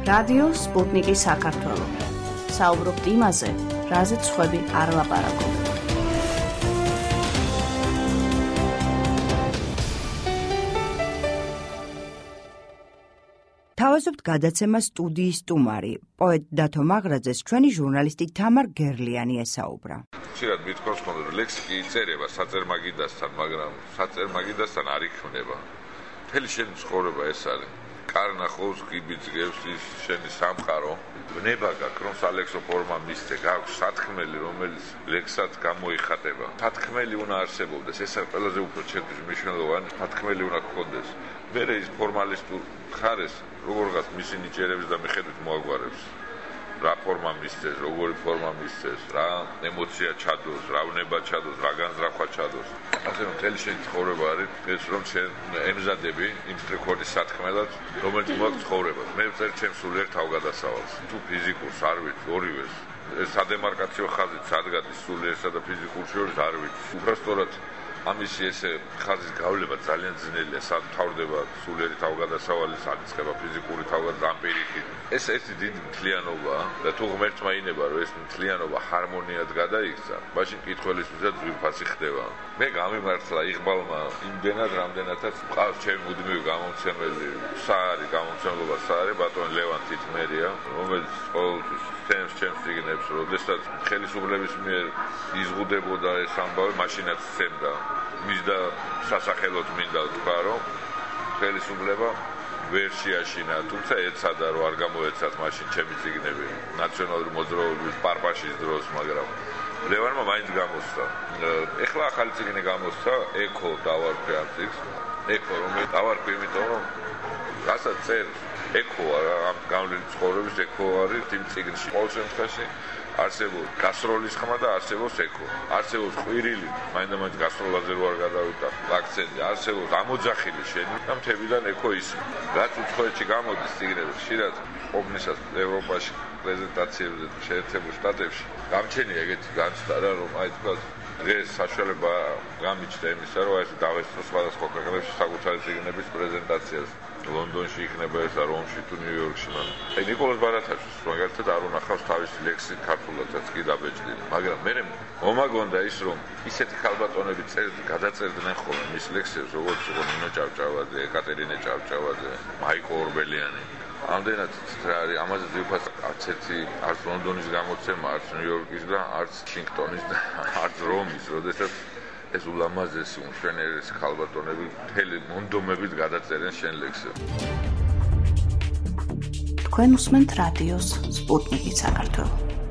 რადიო სპუტნიკი საქართველო. საუბრობთ იმაზე, რაზეც სხვები არ ლაპარაკობენ. თავაზობთ გადაცემა სტუდიის სტუმარი, პოეტ დათო მაღრაძეს ჩვენი ჟურნალისტი თამარ გერლიანი ესაუბრა. ხშირად მithქვას ხომ ლექსი კი იწერება საწერმაგიდასთან, მაგრამ საწერმაგიდასთან არ იქმნება. მთელი შენი ცხოვრება ეს არის. კარნახობს, გიბიძგებს ის შენი სამყარო. ბნება გაქვს, რომ სალექსო ფორმა მისცე, გაქვს სათქმელი, რომელიც ლექსად გამოიხატება. სათქმელი უნდა არსებობდეს, ეს არის ყველაზე უფრო ჩემთვის მნიშვნელოვანი, სათქმელი უნდა გქონდეს. მერე ის ფორმალისტურ ხარეს, როგორღაც მისი ნიჭიერების და მიხედვით მოაგვარებს. რა ფორმა მისცეს, როგორი ფორმა მისცეს, რა ემოცია ჩადოს, რა ვნება ჩადოს, რა განზრახვა ჩადოს. ასე რომ მთელი შენი ცხოვრება არის ეს, რომ შენ ემზადები იმ სტრიქონის სათქმელად, რომელიც მოაქვს ცხოვრებას. მე ვწერ ჩემს სულიერ თავგადასავალს. თუ ფიზიკურს არ ვიცი, ორივეს. ეს სადემარკაციო ხაზით სად გადის სულიერსა და ფიზიკურ შორის არ ვიცი. უბრალოდ ამისი ესე ხაზის გავლება ძალიან ძნელია, სად თავდება სულიერი თავგადასავალი, სად იწყება ფიზიკური თავგადასავალი, ამ პირიქით. ეს ერთი დიდი მთლიანობაა და თუ ღმერთმა ინება, რომ ეს მთლიანობა ჰარმონიად გადაიქცა, მაშინ კითხველისთვისაც ძვირფასი ხდება. მე გამიმართლა იღბალმა იმდენად, რამდენადაც მყავს ჩემი მუდმივი გამომცემელი, საარი გამომცემლობა საარი, ბატონ ლევან თითმერია, რომელიც ყოველთვის თემს ჩემს წიგნებს, როდესაც ხელისუფლების მიერ იზღუდებოდა ეს ამბავი, მაშინაც სცემდა. მისდა სასახელოდ მინდა თქვა, რომ ხელისუფლება ვერ შეაშინა, თუმცა ეცადა, რომ არ გამოეცათ მაშინ ჩემი წიგნები ნაციონალური მოძრაობის პარპაშის დროს, მაგრამ ლევანმა მაინც გამოსცა. ეხლა ახალი წიგნი გამოსცა, ეკო დავარქვი ამ წიგნს. ეკო რომელიც დავარქვი, იმიტომ რომ რასაც წერს ეკო ამ გავლენის ცხოვრების ეკო არის იმ წიგნში. ყოველ შემთხვევაში არსებობს გასროლის ხმა და არსებობს ეკო. არსებობს ყვირილი, მაინდა-მაინც გასროლაზე რო არ გადავიტან აქცენტი. არსებობს ამოძახილი შენი და მთებიდან ეკო ისმის. რაც უცხოეთში გამოდის წიგნები, ხშირად ყოფნისას ევროპაში პრეზენტაციებზე შეერთებულ შტატებში გამჩენია ეგეთი განცდა რა, რომ აი თქვა დღეს საშუალება გამიჩნდა იმისა, რომ ეს დავესწრო სხვადასხვა ქვეყნებში საკუთარი წიგნების პრეზენტაციას. ლონდონში იქნება ეს, რომში თუ ნიუ-იორკში. აი ნიკოლოზ ბარათაშვილს მაგალითად არ უნახავს თავისი ლექსი ქართულადაც კი დაბეჭდილი, მაგრამ მე მომაგონდა ის, რომ ისეთი ქალბატონები გადაწერდნენ ხოლმე მის ლექსებს, როგორც იყო ნინო ჭავჭავაძე, ეკატერინე ჭავჭავაძე, მაიკო ორბელიანი. ამდენად არის ამაზე ძირფასი არც ლონდონის გამოცემა, არც ნიუ-იორკის და არც ვაშინგტონის და არც რომის, როდესაც ეს ულამაზესი უმშვენიერესი ქალბატონები მთელი მონდომებით გადაწერენ შენ ლექსებს. თქვენ უსმენთ რადიოს სპუტნიკი საქართველო.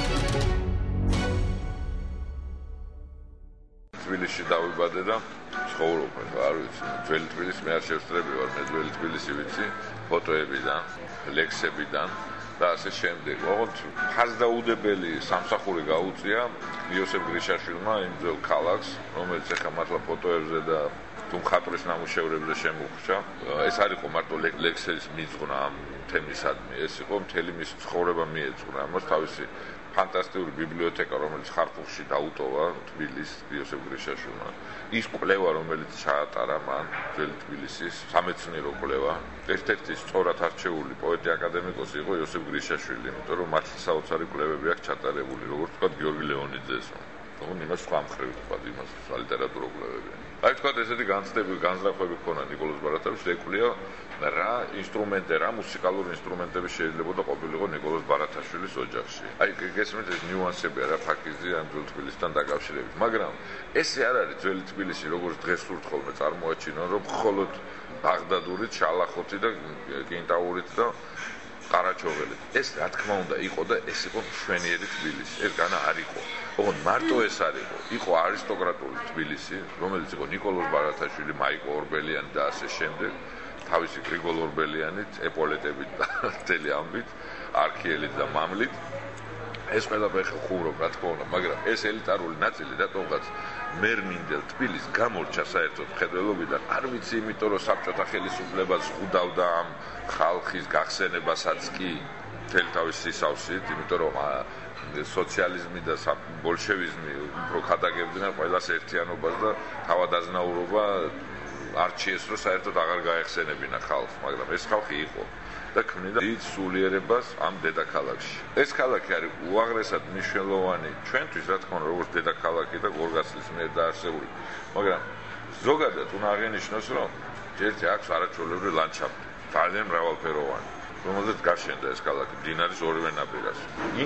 თბილისში დავიბადე და ცხოვრობ, არ ვიცი, ძველი თბილისი მე არ შევსწრები ვარ, მე ძველი თბილისი ვიცი, ფოტოებიდან, ლექსებიდან და ასე შემდეგ. ოღონდ ფასდაუდებელი სამსახური გაუწია იოსებ გრიშაშვილმა იმ ძველ ქალაქს, რომელიც ახლა მართლა ფოტოებზე და თუ მხატვრის ნამუშევრებზე შემოხვდა. ეს არ იყო მარტო ლექსების მიძღვნა ამ თემისადმი, ეს იყო მთელი მისი ცხოვრება მიეძღვნა. ამას თავისი ფანტასტიკური ბიბლიოთეკა, რომელიც ხარკოვში დაუტოვა თბილისს იოსებ გრიშაშვილმა. ის კვლევა, რომელიც ჩაატარა მან ძველი თბილისის სამეცნიერო კვლევა, ერთ-ერთი სწორად არჩეული პოეტი აკადემიკოსი იყო იოსებ გრიშაშვილი, იმიტომ რომ მართლა საოცარი კვლევები აქვს ჩატარებული, როგორც თქვა გიორგი ლეონიძეს. თუმცა იმას სხვა მხრივ თქვა, იმას სალიტერატურო კვლევები. აი თქვა ესეთი განცდები, განზრახვები ქონა ნიკოლოზ ბარათაშვილს, ეკვლია რა ინსტრუმენტები, რა მუსიკალური ინსტრუმენტები შეიძლება ყოფილიყო ნიკოლოზ ბარათაშვილის ოჯახში. აი გესმით ეს ნიუანსები რა ფაქიზი ამ ძველ თბილისთან დაკავშირებით. მაგრამ ესე არ არის ძველი თბილისი, როგორც დღეს სურთ ხოლმე წარმოაჩინონ, რომ მხოლოდ ბაღდადურით, შალახოთი და კენტაურით და ყარაჩოღელით. ეს რა თქმა უნდა იყო და ეს იყო მშვენიერი თბილისი. ეს განა არ იყო. ოღონდ მარტო ეს არ იყო არისტოკრატული თბილისი, რომელიც იყო ნიკოლოზ ბარათაშვილი, მაიკო ორბელიანი და ასე შემდეგ, თავისი გრიგოლ ორბელიანით, ეპოლეტებით და მთელი ამბით, არქიელით და მამლით. ეს ყველაფერი ხუმრობ, რა თქმა უნდა, მაგრამ ეს ელიტარული ნაწილი რატომღაც მერმინდელ თბილისს გამორჩა საერთოდ მხედველობიდან. არ ვიცი, იმიტომ რომ საბჭოთა ხელისუფლება ზღუდავდა ამ ხალხის გახსენებასაც კი მთელი თავის სისავსით, იმიტომ რომ სოციალიზმი და ბოლშევიზმი უფრო ხადაგებდნენ ყველას ერთიანობას და თავადაზნაურობა არჩიეს, რომ საერთოდ აღარ გაეხსენებინა ხალხს, მაგრამ ეს ხალხი იყო. და ქმნიდა დიდ სულიერებას ამ დედაქალაქში. ეს ქალაქი არის უაღრესად მნიშვნელოვანი ჩვენთვის, რა თქმა უნდა, როგორც დედაქალაქი და გორგასლის მიერ დაარსებული, მაგრამ ზოგადად უნდა აღინიშნოს, რომ ერთი აქვს არაჩვეულებრივი ლანდშაფტი, ძალიან მრავალფეროვანი, რომელზეც გაშენდა ეს ქალაქი მდინარის ორივე ნაპირას.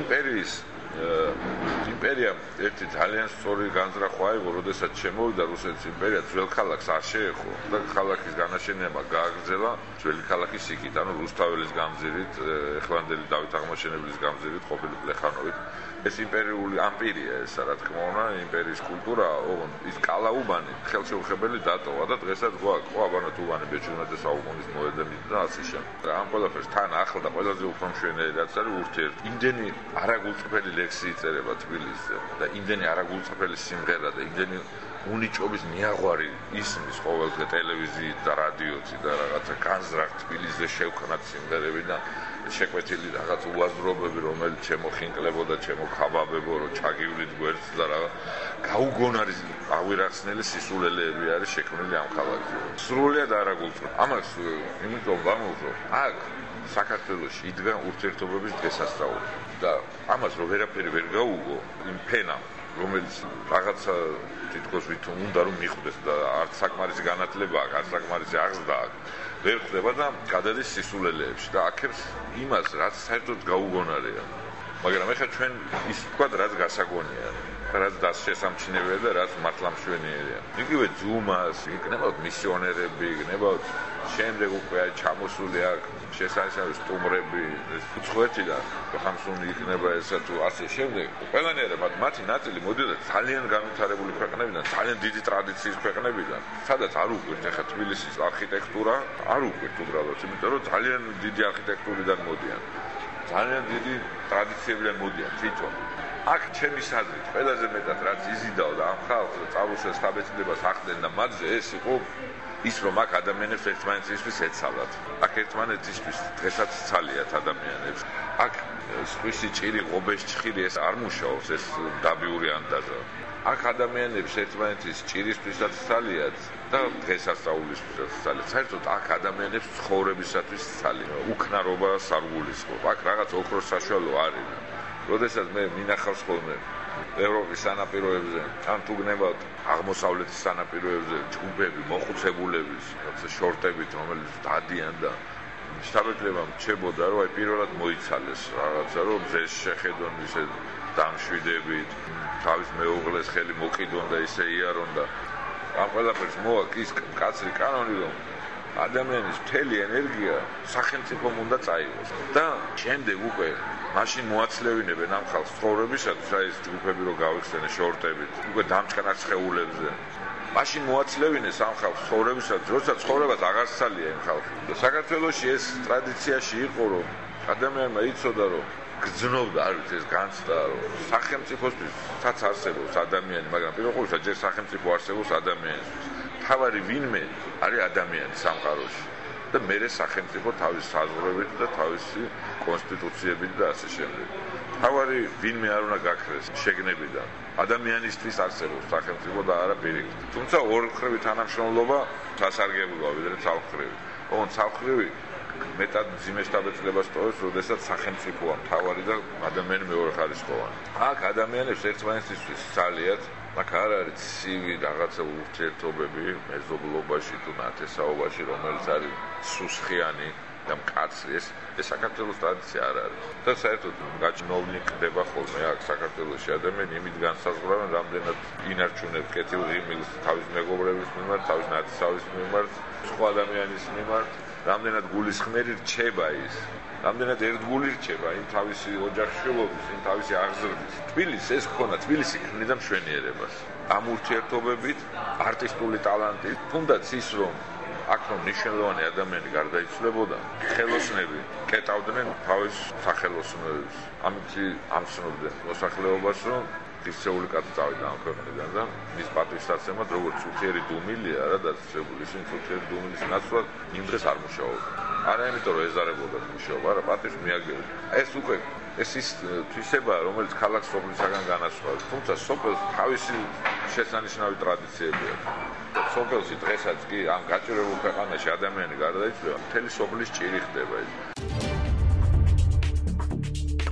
იმპერიამ ერთი ძალიან სწორი განზრახვა აიღო, როდესაც შემოვიდა რუსეთის იმპერია, ძველ ქალაქს არ შეეხო და ქალაქის განაშენება გააგრძელა ძველი ქალაქის სიკით, ანუ რუსთაველის გამზირით, ეხლანდელი დავით აღმაშენებლის გამზირით, ყოფილი პლეხანოვით. ეს იმპერიული ამპირია ესა, რა თქმა უნდა, იმპერიის კულტურა, ის კალაუბანი ხელშეუხებელი დატოვა და დღესაც გვაქვს აბანოთ უბანი ბეჭდვინათა საუკუნის მოედნით და ასე შემდეგ. ამ ყველაფერს თან ახლა და ყველაზე უფრო მშვენიერი რაც არის ურთიერთობა. იმდენი არაგულწრფელი ლექსი იწერება თბილისზე და იმდენი არაგულწრფელი სიმღერა და იმდენი უნიჭობის ნიაღვარი ისმის ყოველდღე ტელევიზიით და რადიოთი და რაღაცა განზრახ თბილისზე შევქმნათ სიმღერები და შეკვეთილი რაღაც უაზრობები, რომელიც შემოხინკლებოდა, შემოხაბაბებო, რომ ჩაგივლით გვერდს და რა გაუგონარი ავირახსნელი სისულელეები არის შექმნილი ამ ქალაქში. სრულიად არაგულწრფელი. ამას იმიტომ ვამბობ, აქ საქართველოში იდგა ურთიერთობების დღესასწაული და ამას რომ ვერაფერი ვერ გაუგო იმ ფენამ, რომელიც რაღაცა თითქოს ვითომ უნდა რომ მიხვდეს და არც საკმარისი განათლება აქვს, არც საკმარისი აღზრდა აქვს, ვერ ხდება და გადადის სისულელეებში და აქებს იმას, რაც საერთოდ გაუგონარია. მაგრამ ეხლა ჩვენ ის თქვა რაც გასაგონია, რაც დასშესამჩნევია და რაც მართლა მშვენიერია. იგივე ძუმას, იქნებოდ მისიონერები, იქნებოდ შემდეგ უკვე ჩამოსული აქ შესაძლებელი სტუმრები, უცხოეთი და ხამსუნი იქნება ესა თუ ასე შემდეგ. ყველანაირად მათი ნაწილი მოდიოდა ძალიან განვითარებული ქვეყნებიდან, ძალიან დიდი ტრადიციის ქვეყნებიდან, სადაც არ უკვირთ ახლა თბილისის არქიტექტურა, არ უკვირთ უბრალოდ, იმიტომ რომ ძალიან დიდი არქიტექტურიდან მოდიან. ძალიან დიდი ტრადიციებიდან მოდიან თვითონ. აქ ჩემი აზრით ყველაზე მეტად რაც იზიდაო და ამ ხალხს წავუშვა საბეჭდებას ახდენ და მათზე ეს იყო ის რომ აქ ადამიანებს ერთმანეთისთვის ეცალათ. აქ ერთმანეთისთვის დღესაც ცალიათ ადამიანებს. აქ სხვისი ჭირი ღობეს ჭხირი ეს არ მუშაობს, ეს დაბიური ანდაზა. აქ ადამიანებს ერთმანეთის ჭირისთვისაც ცალიათ და დღესასწაულისთვისაც ცალიათ. საერთოდ აქ ადამიანებს ცხოვრებისათვის ცალია. უქნარობა სარგულისხმობ. აქ რაღაც ოქროს საშუალო არის. როდესაც მე მინახავს ხოლმე ევროპის სანაპიროებზე, ან თუ გნებავთ აღმოსავლეთის სანაპიროებზე ჯგუფები მოხუცებულების, რაღაცა შორტებით, რომელიც დადიან და შთაბეჭდილება მრჩებოდა, რომ აი პირველად მოიცალეს რაღაცა, რომ ზეს შეხედონ ისე დამშვიდებით, თავის მეუღლეს ხელი მოკიდონ და ისე იარონ და ამ ყველაფერს მოაქვს ის კაცრი კანონი, რომ ადამიანის მთელი ენერგია სახელმწიფომ უნდა წაიღოს და შემდეგ უკვე მაშინ მოაცლევინებენ ამ ხალხს ცხოვრებისათვის, აი ეს ჯგუფები რო გავიხსენე შორტებით, უკვე დამჭკნარ სხეულებზე. მაშინ მოაცლევინეს ამ ხალხს ცხოვრებისათვის, როცა ცხოვრებას აღარ სცალია იმ ხალხი. და საქართველოში ეს ტრადიციაში იყო, რომ ადამიანმა იცოდა, რომ გძნობდა, არ ვიცი, ეს განცდა, რომ სახელმწიფოსთვისაც არსებობს ადამიანი, მაგრამ პირველ ყოვლისა ჯერ სახელმწიფო არსებობს ადამიანისთვის. თავარი ვინმე არის ადამიანი სამყაროში და მერე სახელმწიფო თავის საზღვრებით და თავისი კონსტიტუციებით და ასე შემდეგ. თავარი ვინმე არ უნდა გაქრეს შეგნებიდან. ადამიანისთვის არსებობს სახელმწიფო და არა პირიქით. თუმცა ორმხრივი თანამშრომლობა სასარგებლოა ვიდრე ცალმხრივი. ოღონდ ცალმხრივი მეტად მძიმე შთაბეჭდილებას ტოვებს, როდესაც სახელმწიფოა მთავარი და ადამიანი მეორეხარისხოვანი. აქ ადამიანებს ერთმანეთისთვის ცალიათ, აქ არ არის ცივი რაღაცა ურთიერთობები მეზობლობაში თუ ნათესაობაში, რომელიც არის სუსხიანი და მკაცრი. ეს საქართველოს ტრადიცია არ არის. და საერთოდ გაჩნოვნი ხდება ხოლმე აქ საქართველოში ადამიანი იმით განსაზღვრავენ, რამდენად ინარჩუნებს კეთილღიმილს თავის მეგობრების მიმართ, თავის ნათესავის მიმართ, სხვა ადამიანის მიმართ, რამდენად გულისხმერი რჩება ის, რამდენად ერთგული რჩება იმ თავისი ოჯახშვილობის, იმ თავისი აღზრდის. თბილისს ეს ქონა, თბილისი ქმნიდა მშვენიერებას. ამ ურთიერთობებით, არტისტული ტალანტით, თუნდაც ის რომ აქ რომ მნიშვნელოვანი ადამიანი გარდაიცვლებოდა, ხელოსნები კეტავდნენ თავის სახელოსნოებს. ამით ამცნობდნენ მოსახლეობას, რომ ღვთისმშობელი კაცი წავიდა ამ ქვეყნიდან და მის პატივსაცემად როგორც უცერი დუმილია რა დაწესებული, ისინი უცერი დუმილის ნაცვლად იმ დღეს არ მუშაობდნენ. არა იმიტომ რომ ეზარებოდათ მუშაობა, არა პატივს მიაგებდნენ. ეს უკვე ეს ის თვისებაა, რომელიც ქალაქს სოფლისაგან განასხვავებს. თუმცა სოფელს თავისი შესანიშნავი ტრადიციები აქვს. სოფელში დღესაც კი ამ გაჭირებულ ქვეყანაში ადამიანი გარდაიცვლება, მთელი სოფლის ჭირი ხდება.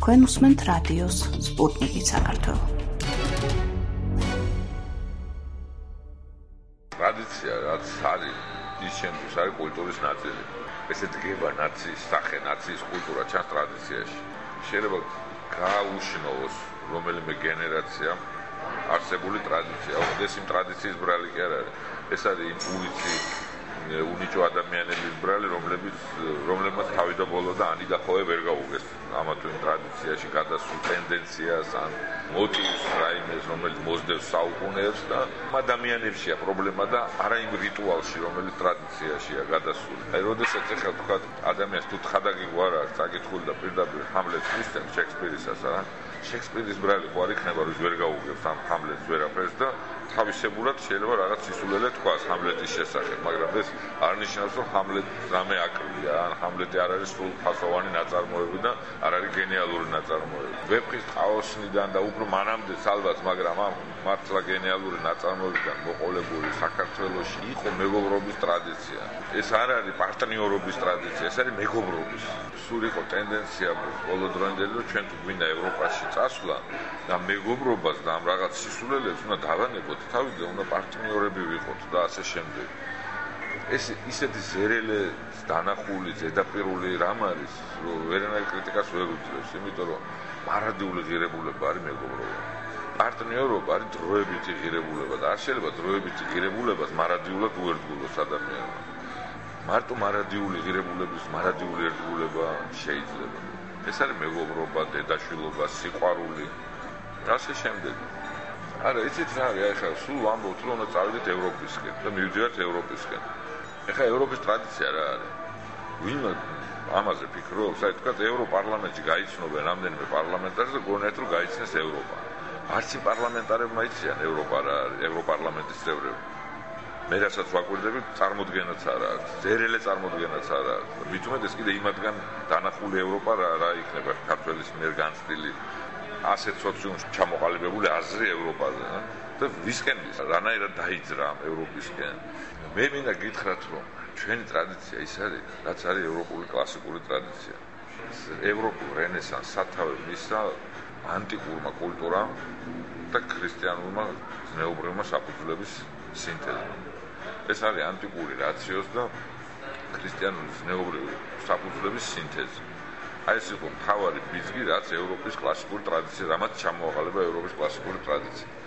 თქვენ უსმენთ რადიოს სპუტნიკი საქართველო. ტრადიცია რაც არის ის შემთხვევაში არის კულტურის ნაწილი. ესე დგება ნაციის სახე, ნაციის კულტურა ჩანს ტრადიციაში. შეიძლება გააუშნოს რომელიმე გენერაცია არსებული ტრადიცია. ეს იმ ტრადიციის ბრალი კი არ არის. ეს არის უნიჭო ადამიანების ბრალი, რომლებმაც თავი და ბოლო და ანი და ხოვე ვერ გაუგეს ამა თუ იმ ტრადიციაში გადასულ ტენდენციას ან მოტივს რაიმეს, რომელიც მოსდევს საუკუნეებს და ადამიანებშია პრობლემა და არა იმ რიტუალში, რომელიც ტრადიციაშია გადასული. აი, როდესაც ეხლა თქვა ადამიანს თუ თხადაგი გვარ აქვს საკითხული და პირდაპირ ჰამლეტს მისცემ შექსპირისას, რა შექსპირის ბრალი ხო არ იქნება, რომ ვერ გაუგებს ამ ჰამლეტს ვერაფერს და თავისებურად შეიძლება რაღაც სისულელე თქვას ჰამლეტის შესახებ, მაგრამ ეს არ ნიშნავს, რომ ჰამლეტს რამე აკრია, ან ჰამლეტი არ არის სულ ფასოვანი ნაწარმოები და არ არის გენიალური ნაწარმოები. ვეფხის ყაოსნიდან და უფრო მანამდე ალბათ, მაგრამ ამ მართლა გენიალური ნაწარმოებიდან მოყოლებული საქართველოში იყო მეგობრობის ტრადიცია. ეს არ არის პარტნიორობის ტრადიცია, ეს არის მეგობრობის. სულ იყო ტენდენცია ბოლოდროინდელი, რომ ჩვენ თუ გვინდა ევროპაში წასვლა და მეგობრობას და ამ რაღაც სისულელებს უნდა დავანებოთ, თავიდან უნდა პარტნიორები ვიყოთ და ასე შემდეგ. ეს ისეთი ზერელე დანახული ზედაპირული რამ არის, რომ ვერანაირ კრიტიკას ვერ უძლებს, იმიტომ რომ მარადიული ღირებულება არის მეგობრობა. პარტნიორობა არის დროებითი ღირებულება და არ შეიძლება დროებითი ღირებულებას მარადიულად უერთგულოს ადამიანმა. მარტო მარადიული ღირებულების მარადიული ერთგულება შეიძლება. ეს არის მეგობრობა, დედაშვილობა, სიყვარული და ასე შემდეგ. არა, იცით რა არის, ახლა სულ ვამბობთ, რომ უნდა წავიდეთ ევროპისკენ და მივიდივართ ევროპისკენ. ახლა ევროპის ტრადიცია რა არის? ვინმე ამაზე ფიქრობს, აი თქვა ევროპარლამენტში გაიცნობენ რამდენიმე პარლამენტარს და გონიათ რომ გაიცნეს ევროპა. არც იმ პარლამენტარებმა იციან ევროპა რა არის, ევროპარლამენტის წევრები. მე რასაც ვაკვირდები, წარმოდგენაც არა აქვს, ზერელე წარმოდგენაც არა აქვს. მით უმეტეს კიდე იმათგან დანახული ევროპა რა იქნება ქართველის მიერ განცდილი ასეთ სოციუმში ჩამოყალიბებული აზრი ევროპაზე და ვისკენ რანაირად დაიძრა ევროპისკენ. მე მინდა გითხრათ, რომ ჩვენი ტრადიცია ის არის, რაც არის ევროპული კლასიკური ტრადიცია. ევროპულ რენესანსს სათავე მისცა ანტიკურმა კულტურამ და ქრისტიანულმა ზნეობრივმა საფუძვლების სინთეზმა. ეს არის ანტიკური რაციოს და ქრისტიანული ზნეობრივი საფუძვლების სინთეზი. აი ეს იყო მთავარი ბიძგი, რაც ევროპის კლასიკური ტრადიცია, რამაც ჩამოაყალიბა ევროპის კლასიკური ტრადიცია.